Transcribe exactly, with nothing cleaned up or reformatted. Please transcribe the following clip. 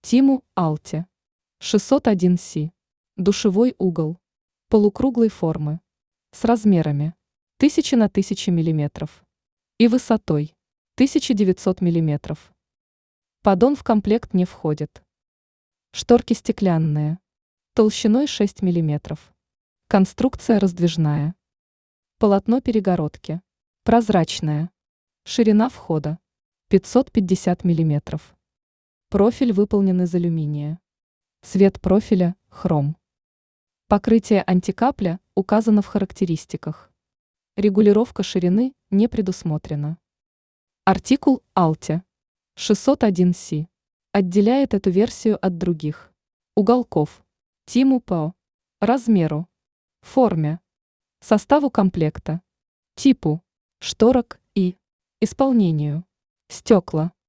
Тиму Алти. шестьсот один Си. Душевой угол. Полукруглой формы. С размерами тысяча на тысячу миллиметров. И высотой тысяча девятьсот миллиметров. Поддон в комплект не входит. Шторки стеклянные. Толщиной шесть миллиметров. Конструкция раздвижная. Полотно перегородки. Прозрачное. Ширина входа пятьсот пятьдесят миллиметров. Профиль выполнен из алюминия. Цвет профиля – хром. Покрытие антикапля указано в характеристиках. Регулировка ширины не предусмотрена. Артикул Алти. шестьсот один Си. Отделяет эту версию от других. Уголков. Тиму по размеру, форме, составу комплекта, типу шторок и исполнению. Стекла.